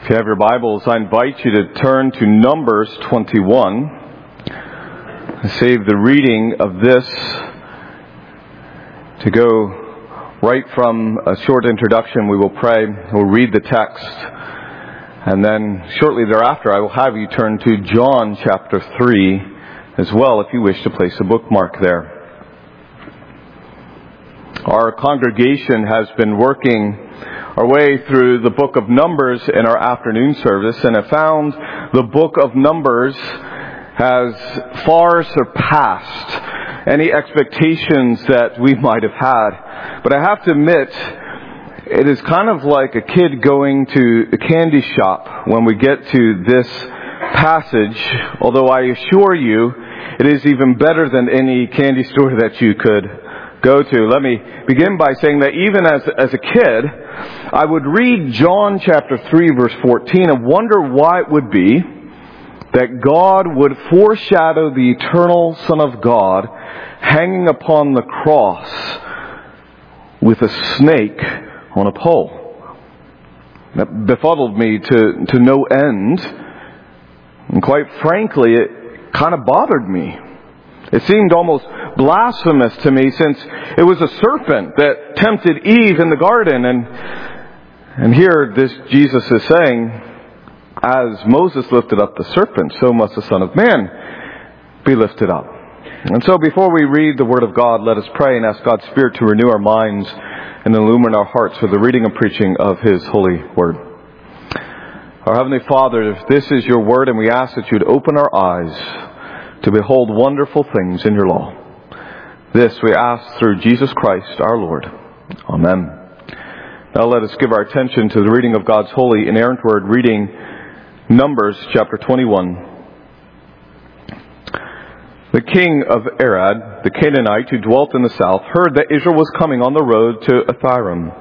If you have your Bibles, I invite you to turn to Numbers 21. I saved the reading of this to go right from a short introduction. We will pray, we'll read the text, and then shortly thereafter I will have you turn to John chapter 3 as well if you wish to place a bookmark there. Our congregation has been working our way through the book of Numbers in our afternoon service, and have found the book of Numbers has far surpassed any expectations that we might have had. But I have to admit, it is kind of like a kid going to a candy shop when we get to this passage, although I assure you it is even better than any candy store that you could go to. Let me begin by saying that even as a kid, I would read John chapter 3 verse 14 and wonder why it would be that God would foreshadow the eternal Son of God hanging upon the cross with a snake on a pole. That befuddled me to no end. And quite frankly, it kind of bothered me. It seemed almost blasphemous to me, since it was a serpent that tempted Eve in the garden. And here this Jesus is saying, as Moses lifted up the serpent, so must the Son of Man be lifted up. And so before we read the Word of God, let us pray and ask God's Spirit to renew our minds and illumine our hearts for the reading and preaching of His holy Word. Our Heavenly Father, this is your Word, and we ask that you would open our eyes to behold wonderful things in your law. This we ask through Jesus Christ our Lord. Amen. Now let us give our attention to the reading of God's holy inerrant word, reading Numbers chapter 21. The king of Arad, the Canaanite who dwelt in the south, heard that Israel was coming on the road to Atharim.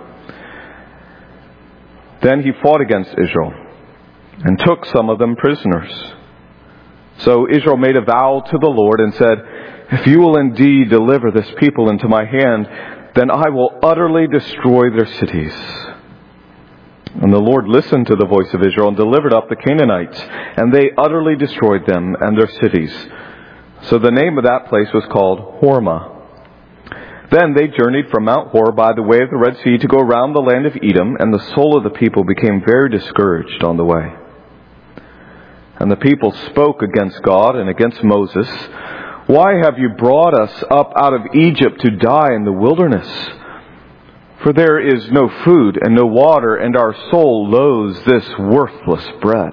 Then he fought against Israel and took some of them prisoners. So Israel made a vow to the Lord and said, "If you will indeed deliver this people into my hand, then I will utterly destroy their cities." And the Lord listened to the voice of Israel and delivered up the Canaanites, and they utterly destroyed them and their cities. So the name of that place was called Hormah. Then they journeyed from Mount Hor by the way of the Red Sea to go around the land of Edom, and the soul of the people became very discouraged on the way. And the people spoke against God and against Moses, "Why have you brought us up out of Egypt to die in the wilderness? For there is no food and no water, and our soul loathes this worthless bread."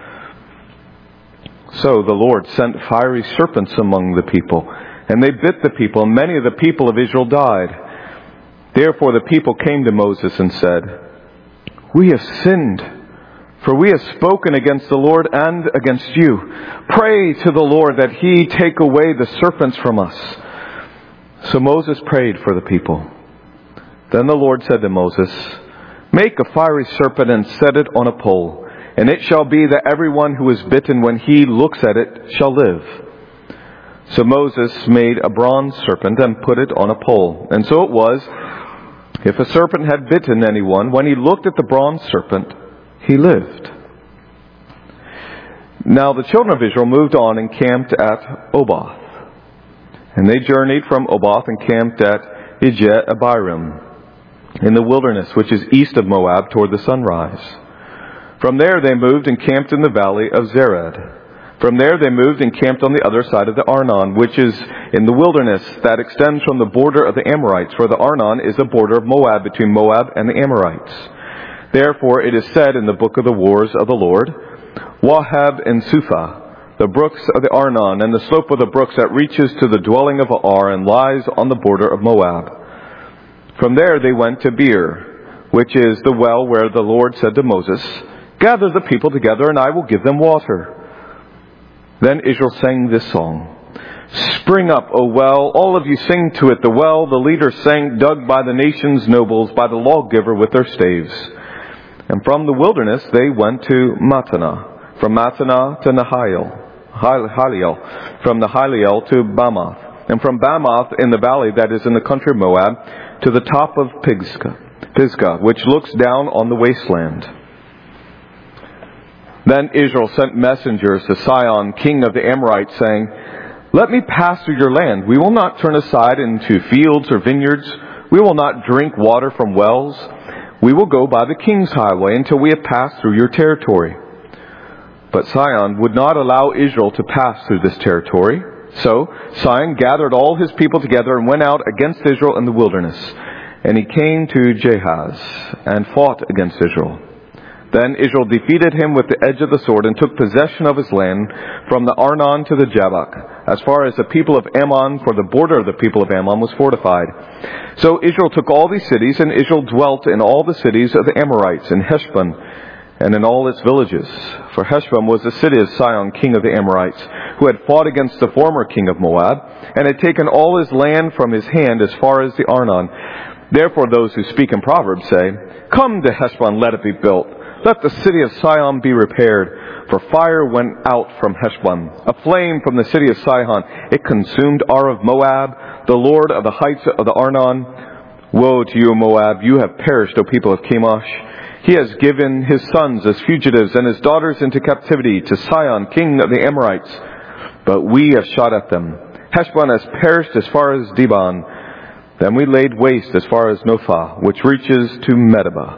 So the Lord sent fiery serpents among the people, and they bit the people, and many of the people of Israel died. Therefore the people came to Moses and said, "We have sinned, for we have spoken against the Lord and against you. Pray to the Lord that He take away the serpents from us." So Moses prayed for the people. Then the Lord said to Moses, "Make a fiery serpent and set it on a pole, and it shall be that everyone who is bitten when he looks at it shall live." So Moses made a bronze serpent and put it on a pole. And so it was, if a serpent had bitten anyone, when he looked at the bronze serpent, he lived. Now the children of Israel moved on and camped at Oboth. And they journeyed from Oboth and camped at Ijet-Abiram in the wilderness, which is east of Moab, toward the sunrise. From there they moved and camped in the valley of Zered. From there they moved and camped on the other side of the Arnon, which is in the wilderness that extends from the border of the Amorites, for the Arnon is the border of Moab, between Moab and the Amorites. Therefore it is said in the book of the wars of the Lord, "Wahab and Suphah, the brooks of the Arnon, and the slope of the brooks that reaches to the dwelling of Ar and lies on the border of Moab." From there they went to Beer, which is the well where the Lord said to Moses, "Gather the people together, and I will give them water." Then Israel sang this song, "Spring up, O well, all of you sing to it. The well, the leaders sang, dug by the nation's nobles, by the lawgiver with their staves." And from the wilderness they went to Mattanah, from Mattanah to Nahaliel, from Nahaliel to Bamoth, and from Bamoth in the valley that is in the country of Moab to the top of Pisgah, which looks down on the wasteland. Then Israel sent messengers to Sihon, king of the Amorites, saying, "Let me pass through your land. We will not turn aside into fields or vineyards. We will not drink water from wells. We will go by the king's highway until we have passed through your territory." But Sihon would not allow Israel to pass through this territory. So Sihon gathered all his people together and went out against Israel in the wilderness. And he came to Jahaz and fought against Israel. Then Israel defeated him with the edge of the sword and took possession of his land from the Arnon to the Jabbok, as far as the people of Ammon, for the border of the people of Ammon was fortified. So Israel took all these cities, and Israel dwelt in all the cities of the Amorites, in Heshbon, and in all its villages. For Heshbon was the city of Sihon, king of the Amorites, who had fought against the former king of Moab, and had taken all his land from his hand as far as the Arnon. Therefore those who speak in Proverbs say, "Come to Heshbon, let it be built. Let the city of Sihon be repaired, for fire went out from Heshbon, a flame from the city of Sihon. It consumed Ar of Moab, the lord of the heights of the Arnon. Woe to you, Moab! You have perished, O people of Chemosh. He has given his sons as fugitives and his daughters into captivity to Sihon, king of the Amorites. But we have shot at them. Heshbon has perished as far as Dibon. Then we laid waste as far as Nophah, which reaches to Medeba."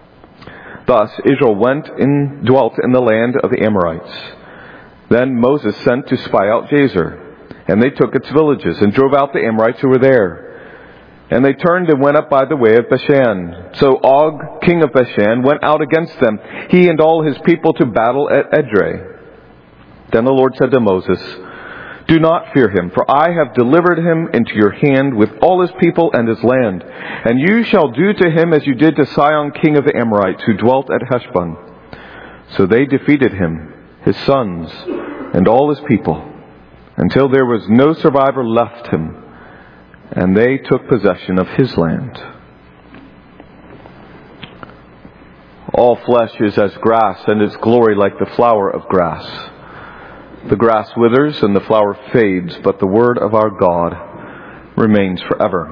Thus Israel went and dwelt in the land of the Amorites. Then Moses sent to spy out Jazer, and they took its villages and drove out the Amorites who were there. And they turned and went up by the way of Bashan. So Og, king of Bashan, went out against them, he and all his people, to battle at Edrei. Then the Lord said to Moses, "Do not fear him, for I have delivered him into your hand with all his people and his land. And you shall do to him as you did to Sihon, king of the Amorites, who dwelt at Heshbon." So they defeated him, his sons, and all his people, until there was no survivor left him, and they took possession of his land. All flesh is as grass, and its glory like the flower of grass. The grass withers and the flower fades, but the word of our God remains forever.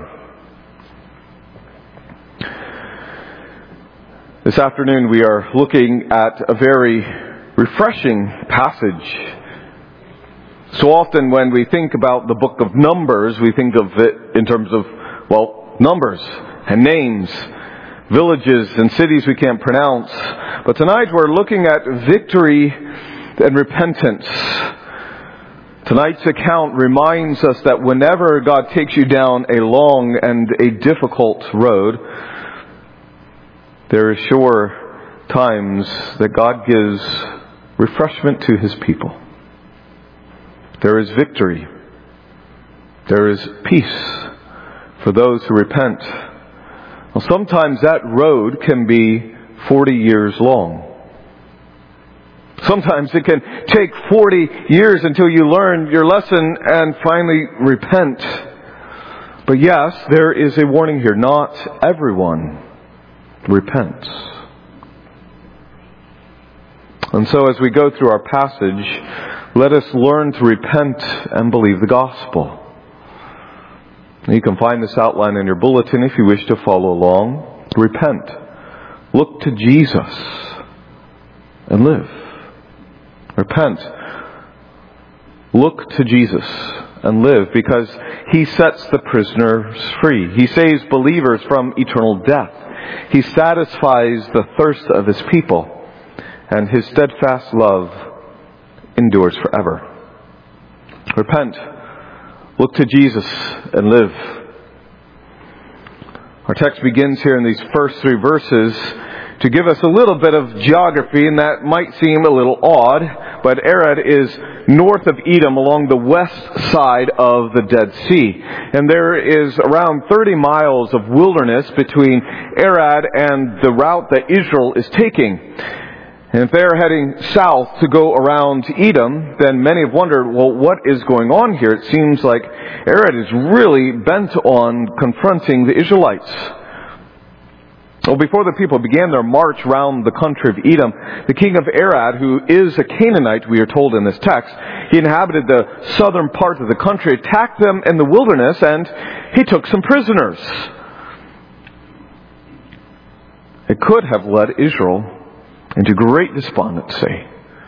This afternoon we are looking at a very refreshing passage. So often when we think about the book of Numbers, we think of it in terms of, numbers and names, villages and cities we can't pronounce. But tonight we're looking at victory and repentance. Tonight's account reminds us that whenever God takes you down a long and a difficult road, there are sure times that God gives refreshment to his people. There is victory. There is peace for those who repent. Well, sometimes that road can be 40 years long. Sometimes it can take 40 years until you learn your lesson and finally repent. But yes, there is a warning here. Not everyone repents. And so as we go through our passage, let us learn to repent and believe the gospel. You can find this outline in your bulletin if you wish to follow along. Repent. Look to Jesus and live. Repent. Look to Jesus and live, because he sets the prisoners free. He saves believers from eternal death. He satisfies the thirst of his people, and his steadfast love endures forever. Repent. Look to Jesus and live. Our text begins here in these first 3 verses to give us a little bit of geography, and that might seem a little odd, but Arad is north of Edom along the west side of the Dead Sea. And there is around 30 miles of wilderness between Arad and the route that Israel is taking. And if they're heading south to go around Edom, then many have wondered, what is going on here? It seems like Arad is really bent on confronting the Israelites. Well, before the people began their march round the country of Edom, the king of Arad, who is a Canaanite, we are told in this text, he inhabited the southern part of the country, attacked them in the wilderness, and he took some prisoners. It could have led Israel into great despondency.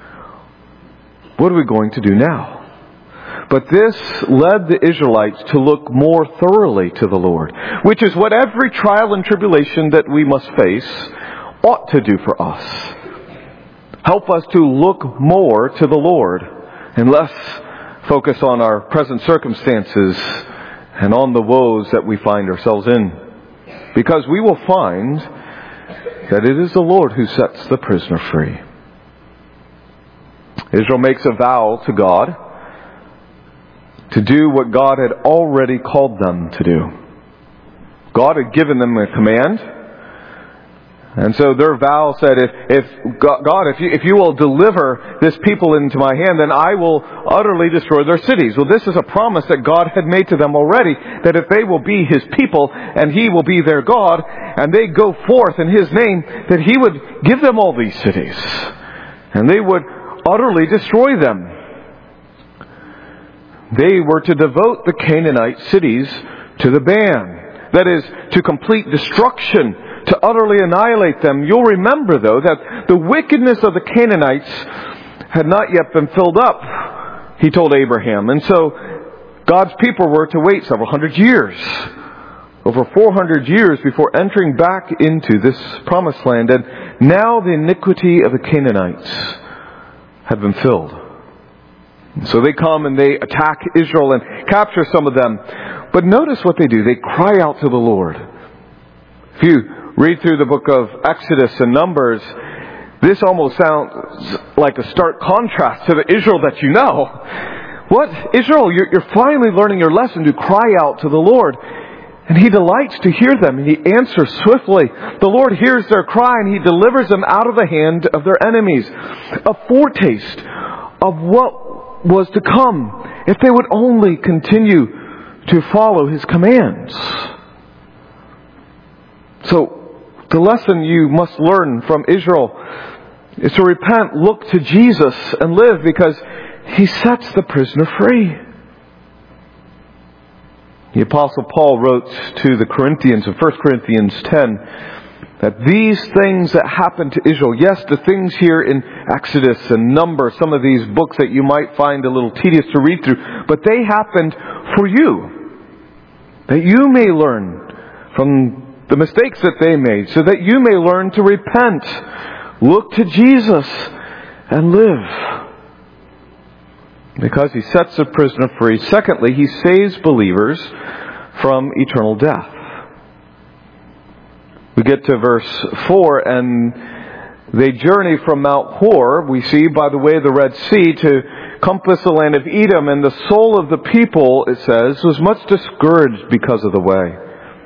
What are we going to do now? But this led the Israelites to look more thoroughly to the Lord, which is what every trial and tribulation that we must face ought to do for us. Help us to look more to the Lord and less focus on our present circumstances and on the woes that we find ourselves in. Because we will find that it is the Lord who sets the prisoner free. Israel makes a vow to God to do what God had already called them to do. God had given them a command. And so their vow said, if you will deliver this people into my hand, then I will utterly destroy their cities. Well, this is a promise that God had made to them already, that if they will be His people and He will be their God, and they go forth in His name, that He would give them all these cities. And they would utterly destroy them. They were to devote the Canaanite cities to the ban. That is, to complete destruction, to utterly annihilate them. You'll remember, though, that the wickedness of the Canaanites had not yet been filled up, He told Abraham. And so God's people were to wait several hundred years, over 400 years, before entering back into this promised land. And now the iniquity of the Canaanites had been filled. So they come and they attack Israel and capture some of them. But notice what they do. They cry out to the Lord. If you read through the book of Exodus and Numbers, this almost sounds like a stark contrast to the Israel that you know. What? Israel, you're finally learning your lesson to cry out to the Lord. And He delights to hear them, and He answers swiftly. The Lord hears their cry, and He delivers them out of the hand of their enemies. A foretaste of what was to come if they would only continue to follow His commands. So, the lesson you must learn from Israel is to repent, look to Jesus, and live, because He sets the prisoner free. The Apostle Paul wrote to the Corinthians in 1 Corinthians 10 that these things that happened to Israel, yes, the things here in Exodus and Numbers, some of these books that you might find a little tedious to read through, but they happened for you, that you may learn from the mistakes that they made, so that you may learn to repent, look to Jesus, and live. Because He sets the prisoner free. Secondly, He saves believers from eternal death. We get to verse 4, and they journey from Mount Hor, we see, by the way of the Red Sea, to compass the land of Edom. And the soul of the people, it says, was much discouraged because of the way.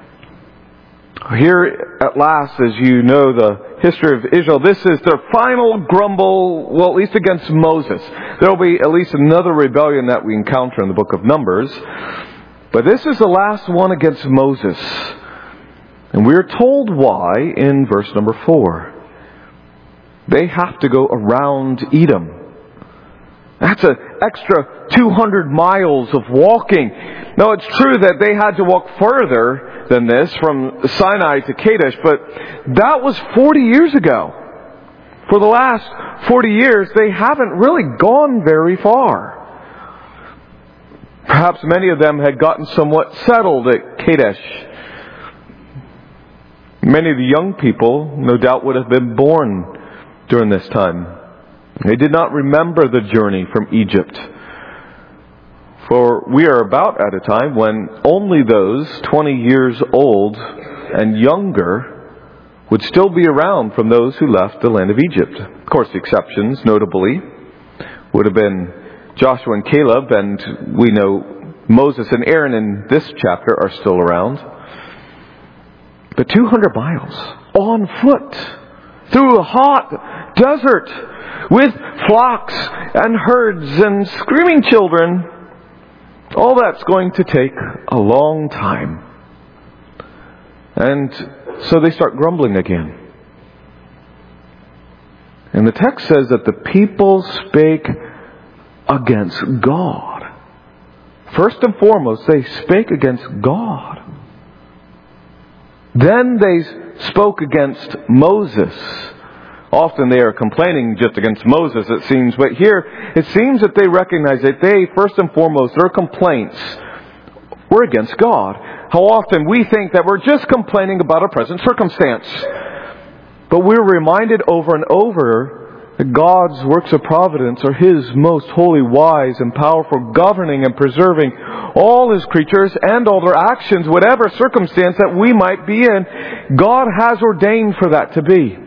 Here, at last, as you know the history of Israel, this is their final grumble, well, at least against Moses. There will be at least another rebellion that we encounter in the book of Numbers. But this is the last one against Moses. And we're told why in verse number 4. They have to go around Edom. That's an extra 200 miles of walking. Now, it's true that they had to walk further than this from Sinai to Kadesh, but that was 40 years ago. For the last 40 years, they haven't really gone very far. Perhaps many of them had gotten somewhat settled at Kadesh. Many of the young people, no doubt, would have been born during this time. They did not remember the journey from Egypt. For we are about at a time when only those 20 years old and younger would still be around from those who left the land of Egypt. Of course, the exceptions, notably, would have been Joshua and Caleb, and we know Moses and Aaron in this chapter are still around. But 200 miles on foot through a hot desert with flocks and herds and screaming children, all that's going to take a long time. And so they start grumbling again. And the text says that the people spake against God. First and foremost, they spake against God. Then they spoke against Moses Often they are complaining just against Moses, it seems. But here, it seems that they recognize that they, first and foremost, their complaints were against God. How often we think that we're just complaining about a present circumstance. But we're reminded over and over that God's works of providence are His most holy, wise, and powerful governing and preserving all His creatures and all their actions, whatever circumstance that we might be in. God has ordained for that to be.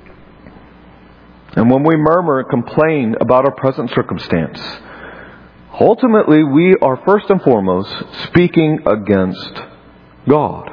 And when we murmur and complain about our present circumstance, ultimately we are first and foremost speaking against God.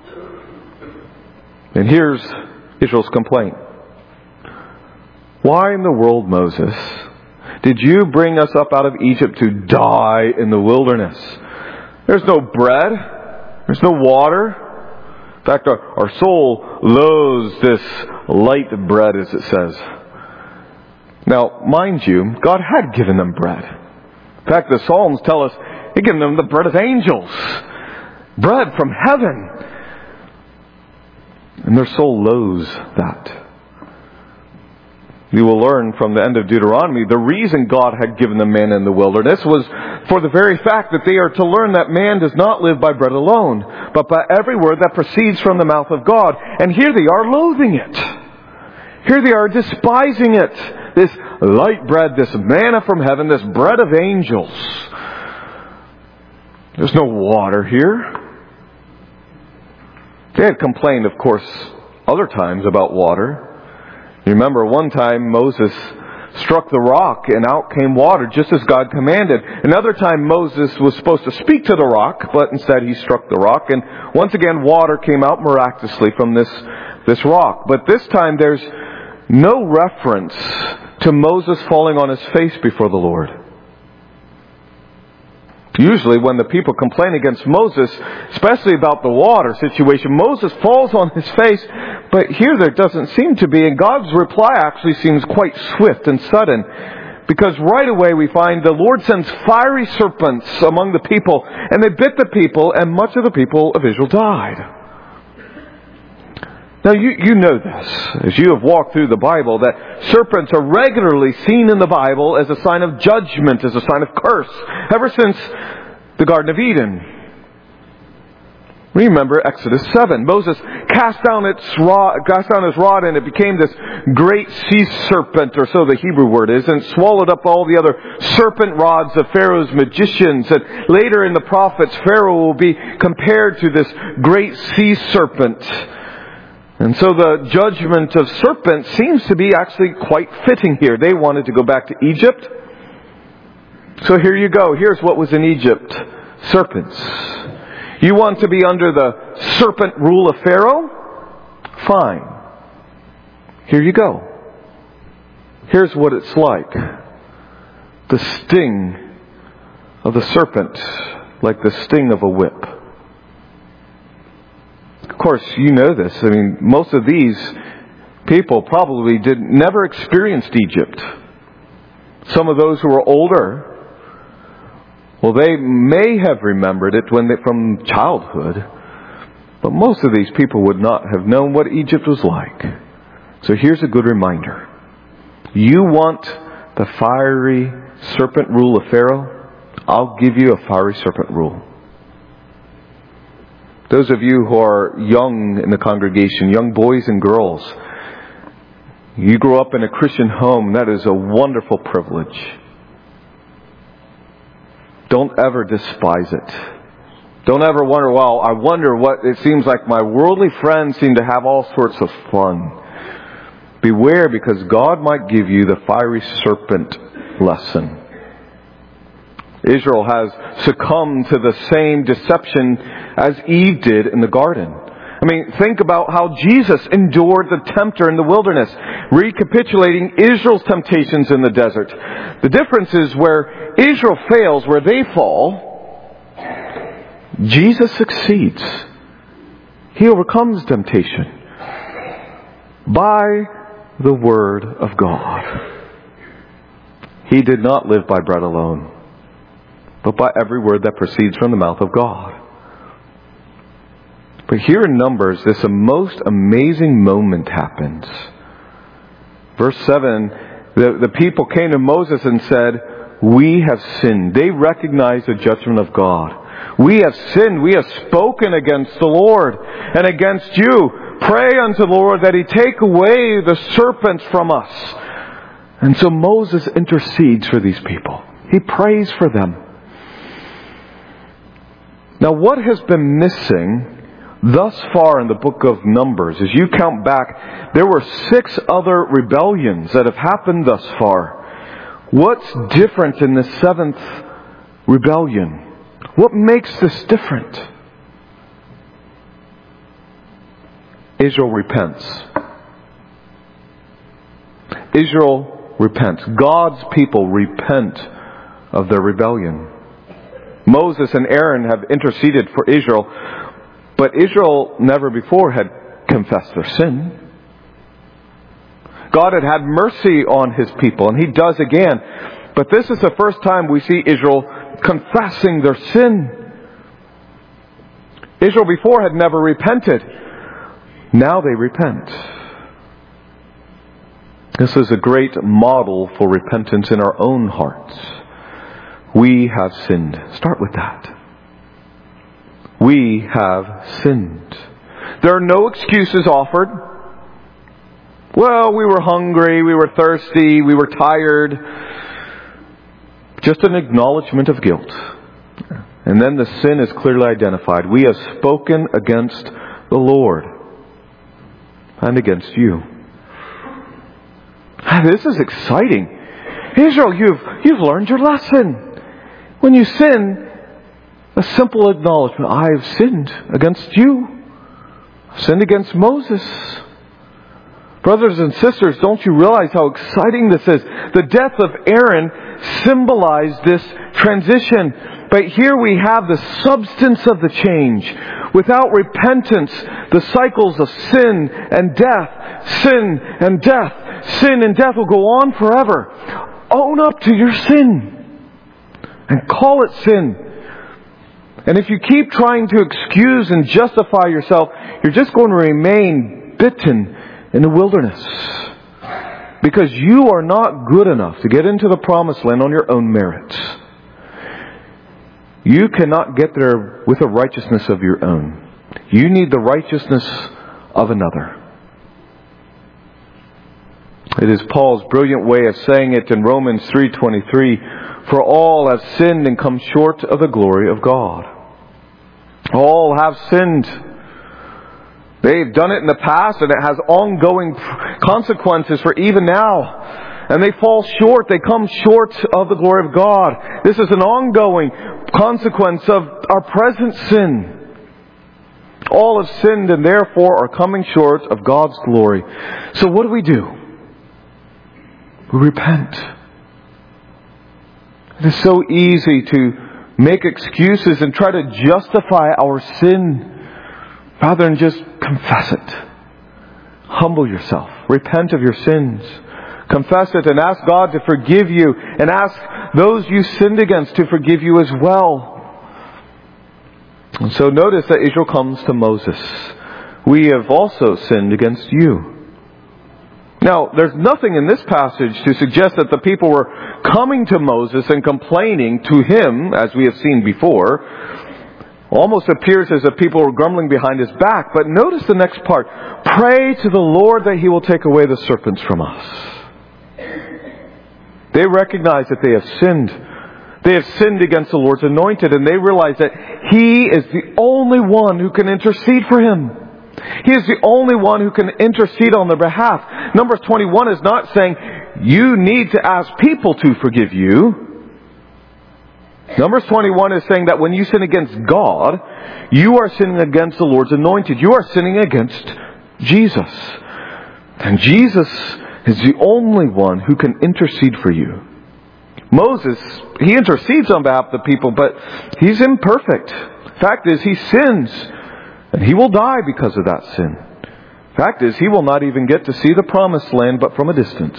And here's Israel's complaint. Why in the world, Moses, did you bring us up out of Egypt to die in the wilderness? There's no bread. There's no water. In fact, our soul loathes this light bread, as it says. Now, mind you, God had given them bread. In fact, the Psalms tell us He'd given them the bread of angels. Bread from heaven. And their soul loathes that. You will learn from the end of Deuteronomy, the reason God had given them manna in the wilderness was for the very fact that they are to learn that man does not live by bread alone, but by every word that proceeds from the mouth of God. And here they are loathing it. Here they are despising it. This light bread, this manna from heaven, this bread of angels. There's no water here. They had complained, of course, other times about water. You remember one time Moses struck the rock and out came water just as God commanded. Another time Moses was supposed to speak to the rock, but instead he struck the rock. And once again water came out miraculously from this rock. But this time there's no reference to Moses falling on his face before the Lord. Usually when the people complain against Moses, especially about the water situation, Moses falls on his face. But here there doesn't seem to be. And God's reply actually seems quite swift and sudden. Because right away we find the Lord sends fiery serpents among the people. And they bit the people, and much of the people of Israel died. Now you know this, as you have walked through the Bible, that serpents are regularly seen in the Bible as a sign of judgment, as a sign of curse, ever since the Garden of Eden. Remember Exodus 7. Moses cast down his rod, and it became this great sea serpent, or so the Hebrew word is, and swallowed up all the other serpent rods of Pharaoh's magicians. And later in the prophets, Pharaoh will be compared to this great sea serpent. And so the judgment of serpents seems to be actually quite fitting here. They wanted to go back to Egypt. So here you go. Here's what was in Egypt. Serpents. You want to be under the serpent rule of Pharaoh? Fine. Here you go. Here's what it's like. The sting of the serpent, like the sting of a whip. Of course, you know this. I mean, most of these people probably never experienced Egypt. Some of those who were older, well, they may have remembered it from childhood, but most of these people would not have known what Egypt was like. So here's a good reminder. You want the fiery serpent rule of Pharaoh? I'll give you a fiery serpent rule. Those of you who are young in the congregation, young boys and girls, you grew up in a Christian home. That is a wonderful privilege. Don't ever despise it. Don't ever wonder, well, I wonder what it seems like my worldly friends seem to have all sorts of fun. Beware, because God might give you the fiery serpent lesson. Israel has succumbed to the same deception as Eve did in the garden. I mean, think about how Jesus endured the tempter in the wilderness, recapitulating Israel's temptations in the desert. The difference is where Israel fails, where they fall, Jesus succeeds. He overcomes temptation by the Word of God. He did not live by bread alone, but by every word that proceeds from the mouth of God. But here in Numbers, this most amazing moment happens. Verse 7, the people came to Moses and said, "We have sinned." They recognized the judgment of God. "We have sinned. We have spoken against the Lord and against you. Pray unto the Lord that He take away the serpents from us." And so Moses intercedes for these people. He prays for them. Now, what has been missing thus far in the book of Numbers, as you count back, there were 6 other rebellions that have happened thus far. What's different in the 7th rebellion? What makes this different? Israel repents. Israel repents. God's people repent of their rebellion. Moses and Aaron have interceded for Israel, but Israel never before had confessed their sin. God had had mercy on His people, and He does again. But this is the first time we see Israel confessing their sin. Israel before had never repented. Now they repent. This is a great model for repentance in our own hearts. We have sinned. Start with that. We have sinned. There are no excuses offered. Well, we were hungry, we were thirsty, we were tired. Just an acknowledgement of guilt. And then the sin is clearly identified. We have spoken against the Lord and against you. This is exciting. Israel, you've learned your lesson. When you sin, a simple acknowledgement. I have sinned against you. I've sinned against Moses. Brothers and sisters, don't you realize how exciting this is? The death of Aaron symbolized this transition. But here we have the substance of the change. Without repentance, the cycles of sin and death, sin and death will go on forever. Own up to your sin and call it sin. And if you keep trying to excuse and justify yourself, you're just going to remain bitten in the wilderness. Because you are not good enough to get into the promised land on your own merits. You cannot get there with a righteousness of your own. You need the righteousness of another. It is Paul's brilliant way of saying it in Romans 3:23. For all have sinned and come short of the glory of God. All have sinned. They've done it in the past, and it has ongoing consequences for even now. And they fall short. They come short of the glory of God. This is an ongoing consequence of our present sin. All have sinned and therefore are coming short of God's glory. So what do? We repent. It is so easy to make excuses and try to justify our sin rather than just confess it. Humble yourself. Repent of your sins. Confess it and ask God to forgive you, and ask those you sinned against to forgive you as well. And so notice that Israel comes to Moses. We have also sinned against you. Now, there's nothing in this passage to suggest that the people were coming to Moses and complaining to him, as we have seen before. Almost appears as if people were grumbling behind his back. But notice the next part. Pray to the Lord that He will take away the serpents from us. They recognize that they have sinned. They have sinned against the Lord's anointed, and they realize that He is the only one who can intercede for him. He is the only one who can intercede on their behalf. Numbers 21 is not saying you need to ask people to forgive you. Numbers 21 is saying that when you sin against God, you are sinning against the Lord's anointed. You are sinning against Jesus. And Jesus is the only one who can intercede for you. Moses, he intercedes on behalf of the people, but he's imperfect. Fact is, he sins. And he will die because of that sin. Fact is, he will not even get to see the promised land but from a distance.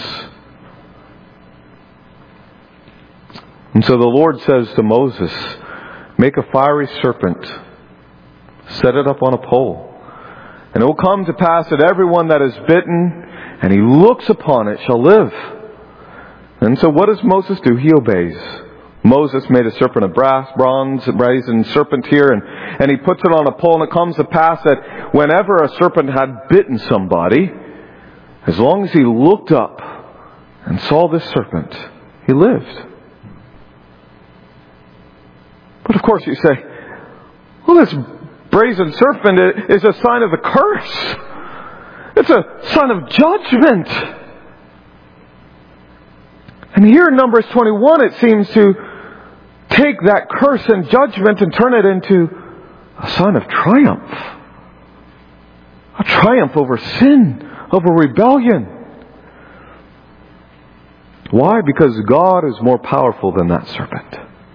And so the Lord says to Moses, make a fiery serpent, set it up on a pole. And it will come to pass that everyone that is bitten and he looks upon it shall live. And so what does Moses do? He obeys. Moses made a serpent of brass, bronze, brazen serpent here, and he puts it on a pole, and it comes to pass that whenever a serpent had bitten somebody, as long as he looked up and saw this serpent, he lived. But of course you say, well, this brazen serpent is a sign of the curse. It's a sign of judgment. And here in Numbers 21, it seems to take that curse and judgment and turn it into a sign of triumph. A triumph over sin, over rebellion. Why? Because God is more powerful than that serpent.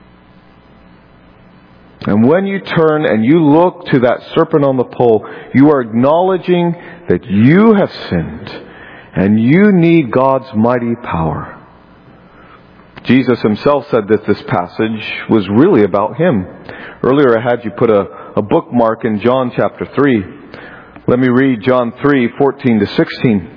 And when you turn and you look to that serpent on the pole, you are acknowledging that you have sinned and you need God's mighty power. Jesus himself said that this passage was really about him. Earlier I had you put a bookmark in John chapter 3. Let me read John 3:14-16.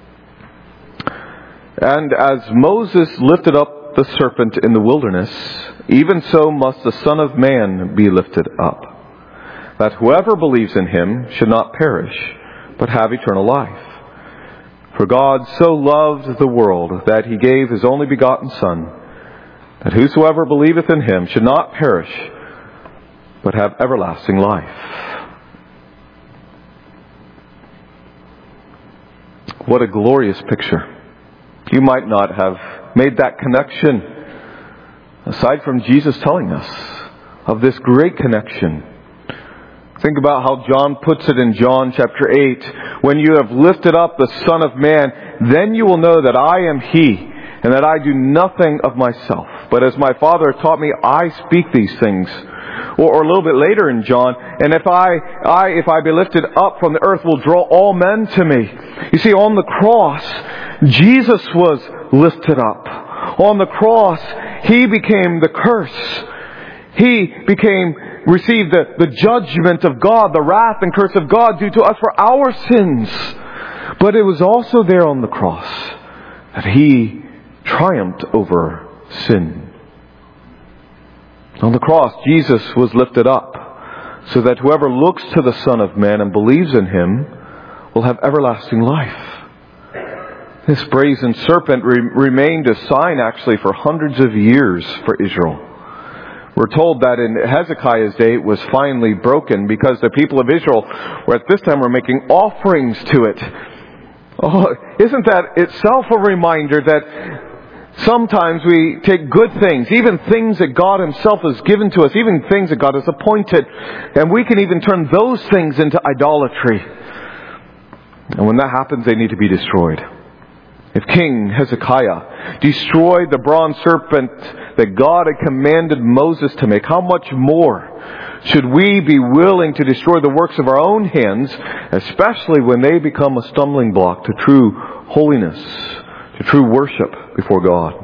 And as Moses lifted up the serpent in the wilderness, even so must the Son of Man be lifted up, that whoever believes in him should not perish, but have eternal life. For God so loved the world that he gave his only begotten Son, that whosoever believeth in him should not perish, but have everlasting life. What a glorious picture. You might not have made that connection, aside from Jesus telling us of this great connection. Think about how John puts it in John chapter 8. When you have lifted up the Son of Man, then you will know that I am He, and that I do nothing of myself. But as my Father taught me, I speak these things. Or a little bit later in John, and if I be lifted up from the earth, will draw all men to me. You see, on the cross, Jesus was lifted up. On the cross, He became the curse. He received the judgment of God, the wrath and curse of God due to us for our sins. But it was also there on the cross that He triumphed over sin. On the cross, Jesus was lifted up so that whoever looks to the Son of Man and believes in Him will have everlasting life. This brazen serpent remained a sign actually for hundreds of years for Israel. We're told that in Hezekiah's day it was finally broken because the people of Israel were at this time were making offerings to it. Oh, isn't that itself a reminder that sometimes we take good things, even things that God Himself has given to us, even things that God has appointed, and we can even turn those things into idolatry. And when that happens, they need to be destroyed. If King Hezekiah destroyed the bronze serpent that God had commanded Moses to make, how much more should we be willing to destroy the works of our own hands, especially when they become a stumbling block to true holiness, to true worship before God?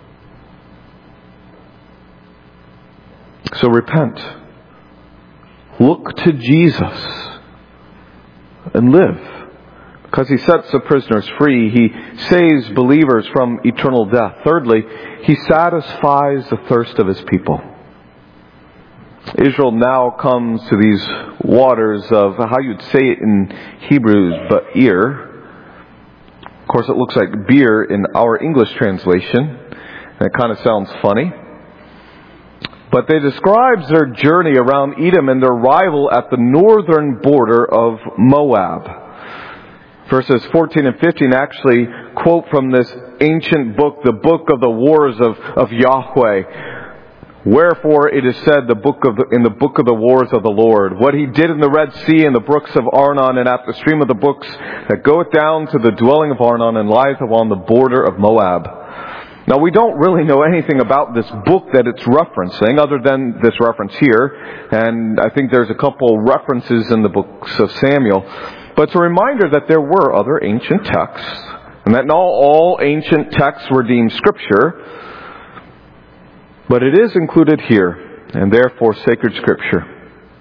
So repent. Look to Jesus and live. Because He sets the prisoners free. He saves believers from eternal death. Thirdly, He satisfies the thirst of His people. Israel now comes to these waters of, how you'd say it in Hebrew, Ba'ir. Of course, it looks like beer in our English translation. And it kind of sounds funny. But they describe their journey around Edom and their arrival at the northern border of Moab. Verses 14 and 15 actually quote from this ancient book, the book of the wars of Yahweh. Wherefore it is said in the book of the wars of the Lord, what He did in the Red Sea and the brooks of Arnon and at the stream of the brooks that goeth down to the dwelling of Arnon and lieth upon the border of Moab. Now we don't really know anything about this book that it's referencing other than this reference here. And I think there's a couple references in the books of Samuel. But it's a reminder that there were other ancient texts, and that not all ancient texts were deemed Scripture, but it is included here, and therefore sacred Scripture.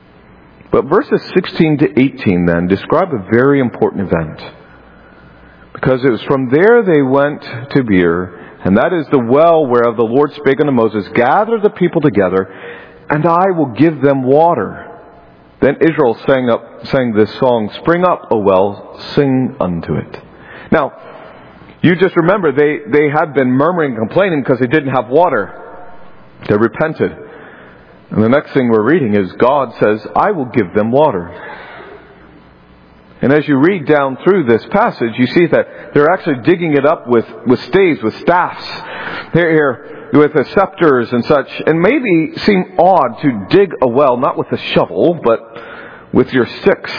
But verses 16 to 18 then describe a very important event. because it was from there they went to Beer, and that is the well whereof the Lord spake unto Moses, gather the people together, and I will give them water. Then Israel sang this song, spring up, O well, sing unto it. Now, you just remember, they had been murmuring and complaining because they didn't have water. They repented. And the next thing we're reading is God says, I will give them water. And as you read down through this passage, you see that they're actually digging it up with staves, with staffs. They're here with the scepters and such. And maybe seem odd to dig a well, not with a shovel, but with your sticks.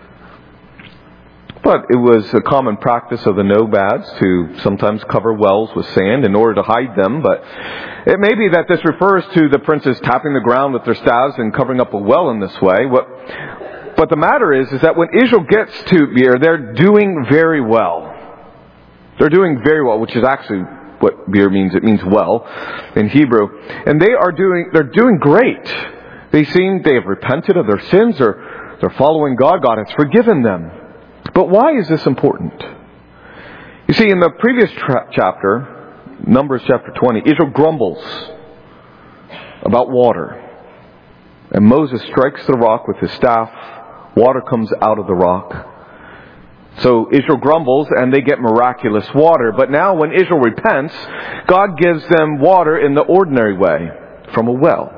But it was a common practice of the nomads to sometimes cover wells with sand in order to hide them. But it may be that this refers to the princes tapping the ground with their staves and covering up a well in this way. But the matter is that when Israel gets to Beer, they're doing very well. They're doing very well, which is actually what Beer means. It means well in Hebrew. And they're doing great. They have repented of their sins. They're following God. God has forgiven them. But why is this important? You see, in the previous chapter, Numbers chapter 20, Israel grumbles about water. And Moses strikes the rock with his staff. Water comes out of the rock. So Israel grumbles and they get miraculous water. But now when Israel repents, God gives them water in the ordinary way, from a well.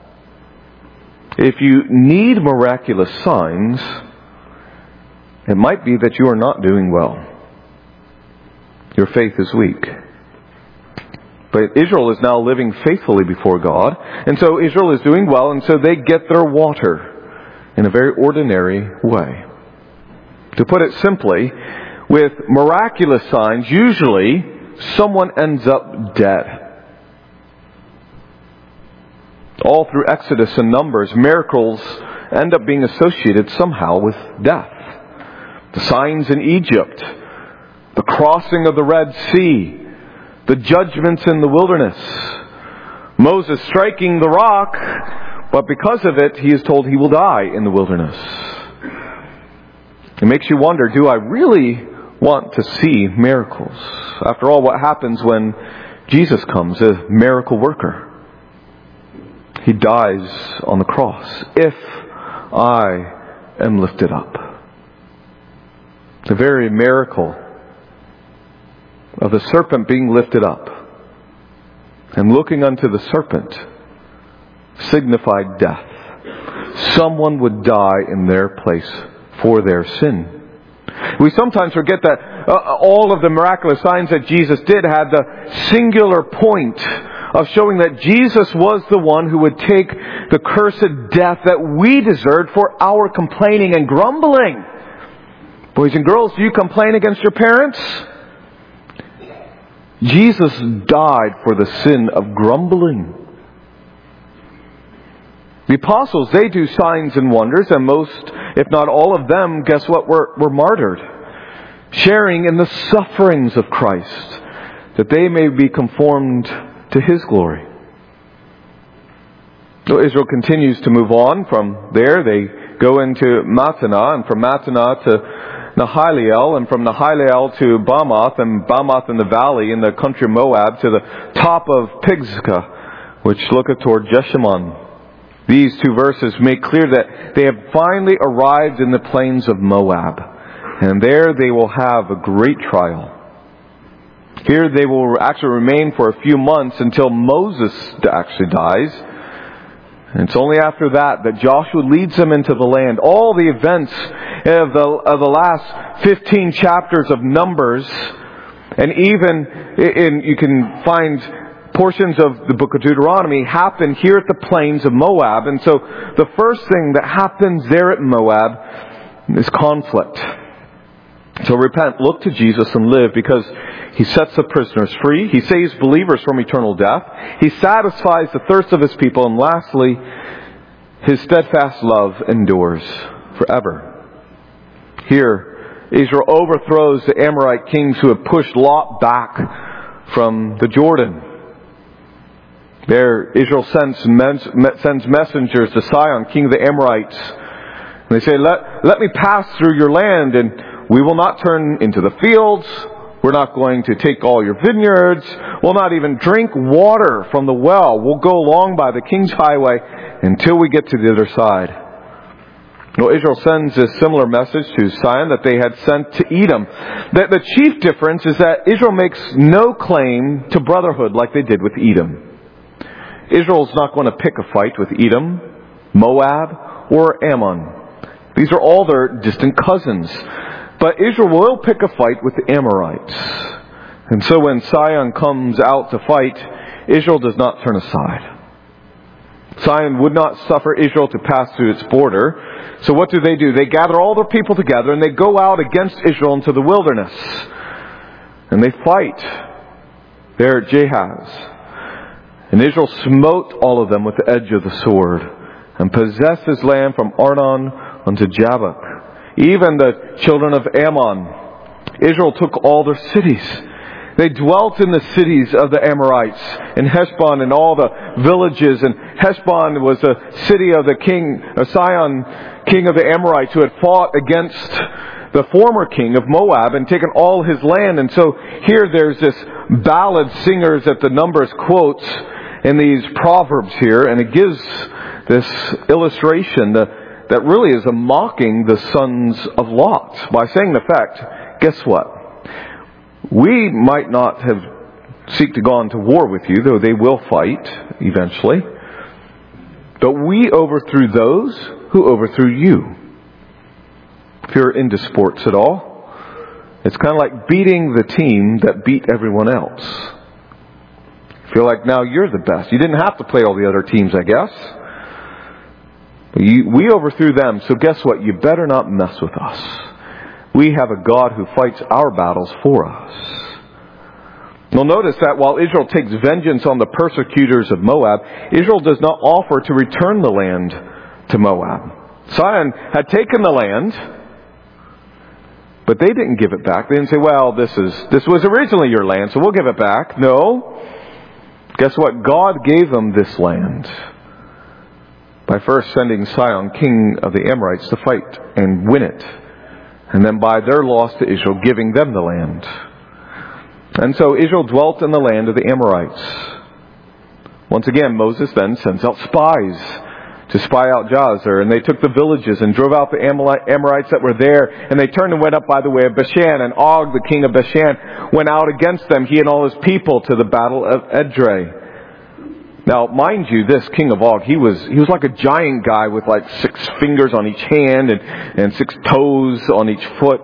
If you need miraculous signs, it might be that you are not doing well. Your faith is weak. But Israel is now living faithfully before God. And so Israel is doing well, and so they get their water in a very ordinary way. To put it simply, with miraculous signs, usually someone ends up dead. All through Exodus and Numbers, miracles end up being associated somehow with death. The signs in Egypt, the crossing of the Red Sea, the judgments in the wilderness, Moses striking the rock, but because of it, he is told he will die in the wilderness. It makes you wonder, do I really want to see miracles? After all, what happens when Jesus comes, a miracle worker? He dies on the cross. If I am lifted up. The very miracle of the serpent being lifted up and looking unto the serpent signified death. Someone would die in their place for their sin. We sometimes forget that all of the miraculous signs that Jesus did had the singular point of showing that Jesus was the one who would take the cursed death that we deserved for our complaining and grumbling. Boys and girls, do you complain against your parents? Jesus died for the sin of grumbling. The apostles, they do signs and wonders, and most, if not all of them, guess what, were martyred. Sharing in the sufferings of Christ, that they may be conformed to His glory. So Israel continues to move on from there. They go into Mattanah, and from Mattanah to Nahaliel, and from Nahaliel to Bamoth, and Bamoth in the valley in the country of Moab, to the top of Pisgah, which looketh toward Jeshimon. These two verses make clear that they have finally arrived in the plains of Moab. And there they will have a great trial. Here they will actually remain for a few months until Moses actually dies. And it's only after that Joshua leads them into the land. All the events of the last 15 chapters of Numbers, and even you can find portions of the book of Deuteronomy, happen here at the plains of Moab. And so the first thing that happens there at Moab is conflict. So repent, look to Jesus and live, because He sets the prisoners free. He saves believers from eternal death. He satisfies the thirst of His people. And lastly, His steadfast love endures forever. Here, Israel overthrows the Amorite kings who have pushed Lot back from the Jordan. There, Israel sends messengers to Sihon, king of the Amorites. And they say, let me pass through your land. And we will not turn into the fields. We're not going to take all your vineyards. We'll not even drink water from the well. We'll go along by the king's highway until we get to the other side. Well, Israel sends a similar message to Sihon that they had sent to Edom. The chief difference is that Israel makes no claim to brotherhood like they did with Edom. Israel's not going to pick a fight with Edom, Moab, or Ammon. These are all their distant cousins. But Israel will pick a fight with the Amorites. And so when Sihon comes out to fight, Israel does not turn aside. Sihon would not suffer Israel to pass through its border. So what do? They gather all their people together and they go out against Israel into the wilderness. And they fight there at Jahaz. And Israel smote all of them with the edge of the sword and possessed his land from Arnon unto Jabbok. Even the children of Ammon. Israel took all their cities. They dwelt in the cities of the Amorites, in Heshbon and all the villages. And Heshbon was a city of the king, Sihon, king of the Amorites, who had fought against the former king of Moab and taken all his land. And so here there's this ballad singers that the Numbers quotes in these proverbs here, and it gives this illustration that really is a mocking the sons of Lot by saying the fact, guess what? We might not have seek to go into war with you, though they will fight eventually. But we overthrew those who overthrew you. If you're into sports at all, it's kind of like beating the team that beat everyone else. Feel like now you're the best. You didn't have to play all the other teams, I guess. We overthrew them, so guess what? You better not mess with us. We have a God who fights our battles for us. You'll notice that while Israel takes vengeance on the persecutors of Moab, Israel does not offer to return the land to Moab. Sihon had taken the land, but they didn't give it back. They didn't say, well, this was originally your land, so we'll give it back. No. Guess what? God gave them this land by first sending Sihon, king of the Amorites, to fight and win it. And then by their loss to Israel, giving them the land. And so Israel dwelt in the land of the Amorites. Once again, Moses then sends out spies to spy out Jazer. And they took the villages and drove out the Amorites that were there. And they turned and went up by the way of Bashan. And Og, the king of Bashan, went out against them, he and all his people, to the battle of Edrei. Now, mind you, this king of Og, he was like a giant guy with like 6 fingers on each hand and 6 toes on each foot.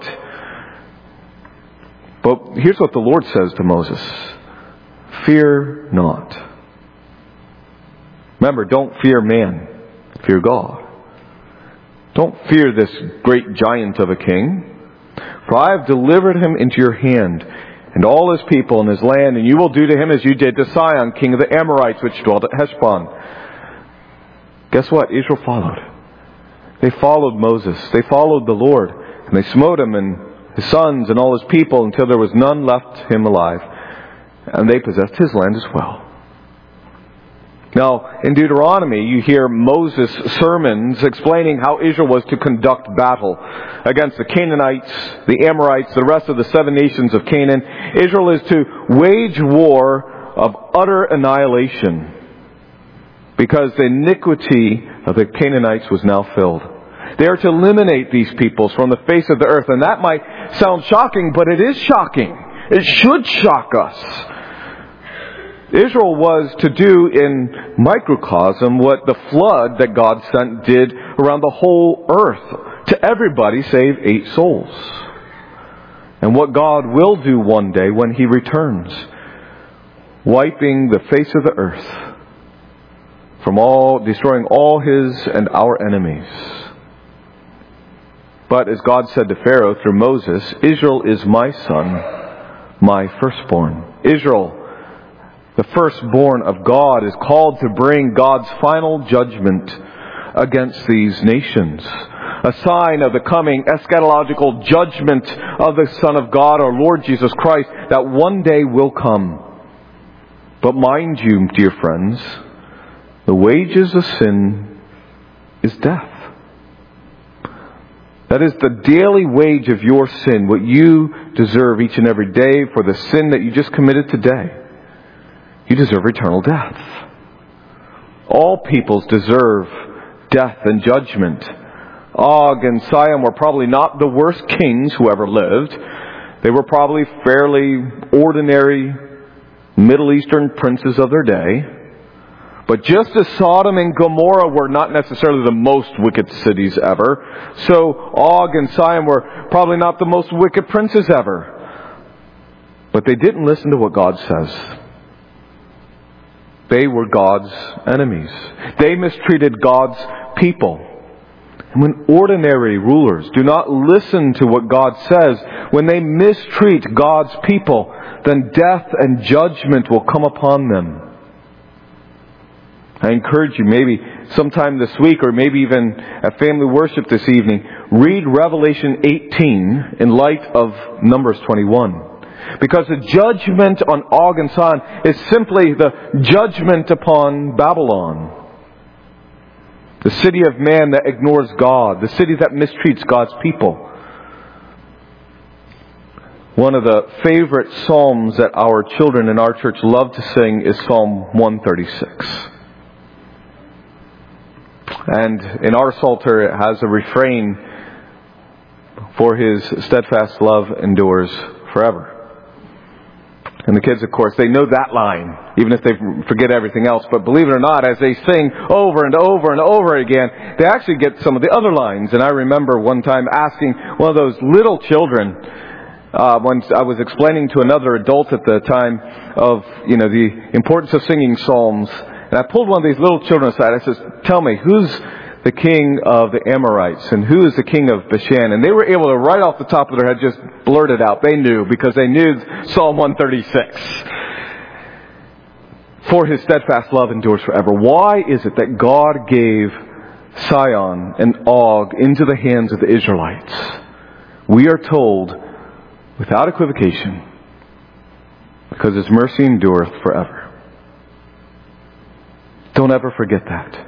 But here's what the Lord says to Moses. Fear not. Remember, don't fear man. Fear God. Don't fear this great giant of a king. For I have delivered him into your hand, and all his people and his land, and you will do to him as you did to Sihon, king of the Amorites, which dwelt at Heshbon. Guess what? Israel followed. They followed Moses. They followed the Lord. And they smote him and his sons and all his people until there was none left him alive. And they possessed his land as well. Now, in Deuteronomy, you hear Moses' sermons explaining how Israel was to conduct battle against the Canaanites, the Amorites, the rest of the 7 nations of Canaan. Israel is to wage war of utter annihilation because the iniquity of the Canaanites was now filled. They are to eliminate these peoples from the face of the earth. And that might sound shocking, but it is shocking. It should shock us. Israel was to do in microcosm what the flood that God sent did around the whole earth, to everybody save 8 souls. And what God will do one day when He returns, wiping the face of the earth from destroying all His and our enemies. But as God said to Pharaoh through Moses, Israel is my son, my firstborn. Israel, the firstborn of God, is called to bring God's final judgment against these nations. A sign of the coming eschatological judgment of the Son of God, our Lord Jesus Christ, that one day will come. But mind you, dear friends, the wages of sin is death. That is the daily wage of your sin, what you deserve each and every day for the sin that you just committed today. You deserve eternal death. All peoples deserve death and judgment. Og and Sihon were probably not the worst kings who ever lived. They were probably fairly ordinary Middle Eastern princes of their day. But just as Sodom and Gomorrah were not necessarily the most wicked cities ever, so Og and Sihon were probably not the most wicked princes ever. But they didn't listen to what God says. They were God's enemies. They mistreated God's people. And when ordinary rulers do not listen to what God says, when they mistreat God's people, then death and judgment will come upon them. I encourage you, maybe sometime this week or maybe even at family worship this evening, read Revelation 18 in light of Numbers 21. Because the judgment on Og and Sihon is simply the judgment upon Babylon. The city of man that ignores God. The city that mistreats God's people. One of the favorite psalms that our children in our church love to sing is Psalm 136. And in our Psalter it has a refrain, for His steadfast love endures forever. And the kids, of course, they know that line, even if they forget everything else. But believe it or not, as they sing over and over and over again, they actually get some of the other lines. And I remember one time asking one of those little children, when I was explaining to another adult at the time of, the importance of singing psalms. And I pulled one of these little children aside. I said, tell me, who's the king of the Amorites and who is the king of Bashan? And they were able to, right off the top of their head, just blurt it out. They knew, because they knew Psalm 136. For His steadfast love endures forever. Why is it that God gave Sihon and Og into the hands of the Israelites? We are told, without equivocation, because His mercy endureth forever. Don't ever forget that.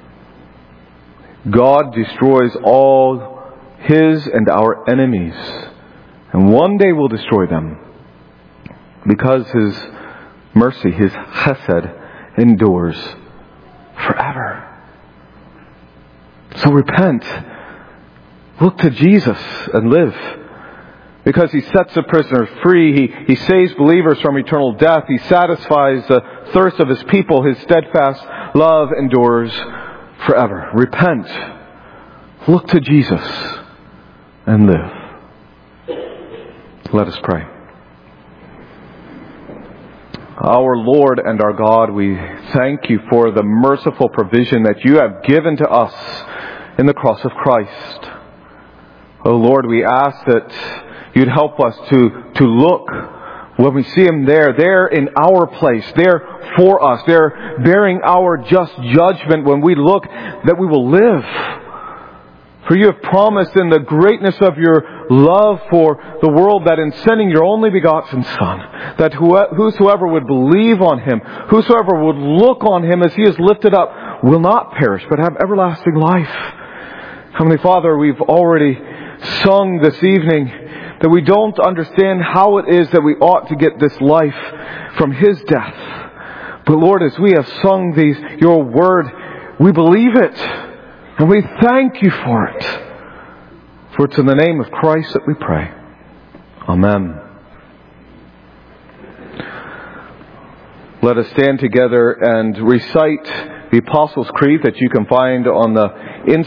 God destroys all His and our enemies. And one day will destroy them. Because His mercy, His chesed, endures forever. So repent. Look to Jesus and live. Because He sets the prisoners free. He saves believers from eternal death. He satisfies the thirst of His people. His steadfast love endures forever. Repent. Look to Jesus and live. Let us pray. Our Lord and our God, we thank You for the merciful provision that You have given to us in the cross of Christ. Oh Lord, we ask that You'd help us to look when we see Him there in our place, there for us, there bearing our just judgment. When we look, that we will live. For You have promised in the greatness of Your love for the world that in sending Your only begotten Son, that whosoever would believe on Him, whosoever would look on Him as He is lifted up, will not perish but have everlasting life. Heavenly Father, we've already sung this evening that we don't understand how it is that we ought to get this life from His death. But Lord, as we have sung Your word, we believe it. And we thank You for it. For it's in the name of Christ that we pray. Amen. Let us stand together and recite the Apostles' Creed that you can find on the inside